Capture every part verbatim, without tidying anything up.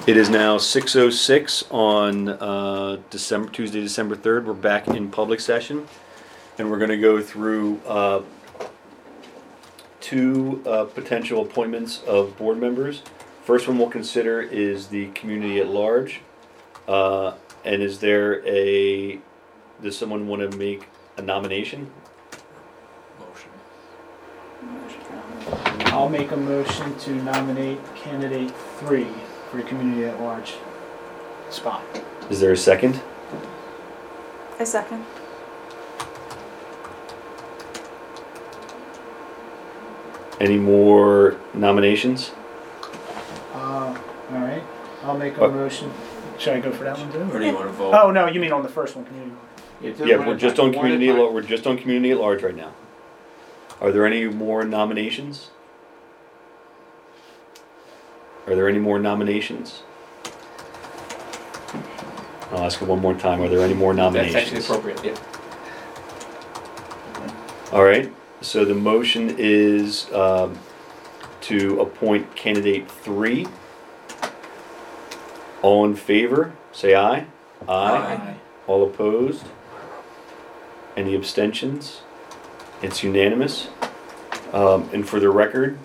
It is now six oh six on uh, December Tuesday, December third. We're back in public session, and we're going to go through uh, two uh, potential appointments of board members. First one we'll consider is the community at large. Uh, and is there a, does someone want to make a nomination? Motion. I'll make a motion to nominate candidate three for community at large spot. Is there a second? A second. Any more nominations? Uh, all right, I'll make a Uh, motion. Should I go for that one Or too? do you want to vote? Oh, no, you mean on the first one, community. Yeah, we're just on community, at lar- we're just on community at large right now. Are there any more nominations? Are there any more nominations? I'll ask it one more time. Are there any more nominations? That's actually appropriate, yeah. All right, so the motion is um, to appoint candidate three. All in favor, say aye. Aye. All opposed? Any abstentions? It's unanimous. Um, and for the record,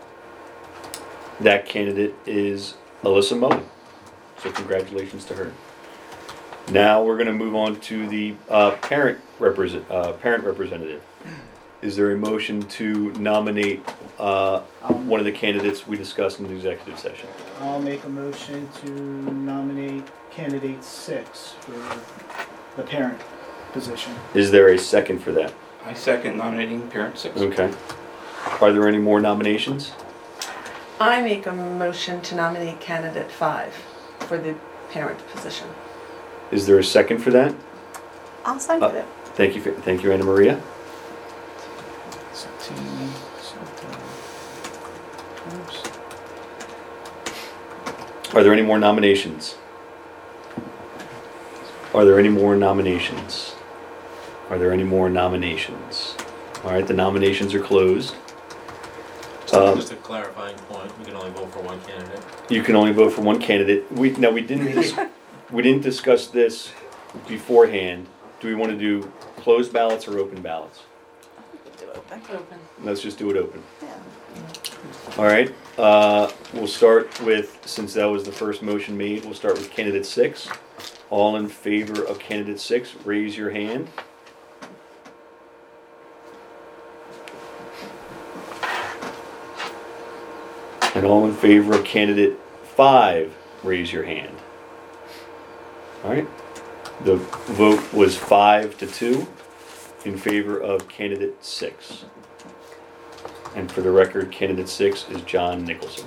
that candidate is Alyssa Moen. So congratulations to her. Now we're going to move on to the uh, parent represent uh, parent representative. Is there a motion to nominate uh, Um, one of the candidates we discussed in the executive session? I'll make a motion to nominate candidate six for the parent position. Is there a second for that? I second nominating parent six. Okay. Are there any more nominations? I make a motion to nominate candidate five for the parent position. Is there a second for that? I'll second Uh, it. Thank you, for, thank you, Anna Maria. Seventeen, seventeen. Oops. Are there any more nominations? Are there any more nominations? Are there any more nominations? All right, the nominations are closed. Um, Just a clarifying point, we can only vote for one candidate. You can only vote for one candidate. We no, we didn't. Dis- we didn't discuss this beforehand. Do we want to do closed ballots or open ballots? Do it open. Open. Let's just do it open. Yeah. All right. Uh, we'll start with, since that was the first motion made, we'll start with candidate six. All in favor of candidate six, raise your hand. And all in favor of candidate five, raise your hand. All right. The vote was five to two in favor of candidate six. And for the record, candidate six is John Nicholson.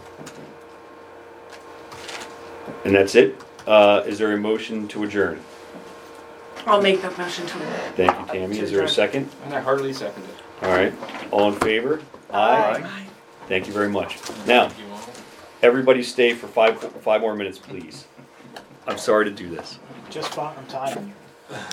And that's it. Uh, is there a motion to adjourn? I'll make that motion to. Thank you, Tammy. Is there a second? And I heartily second it. All right. All in favor? Aye. Thank you very much. Now, You want? everybody stay for five five more minutes, please. I'm sorry to do this. Just fine, I'm tired.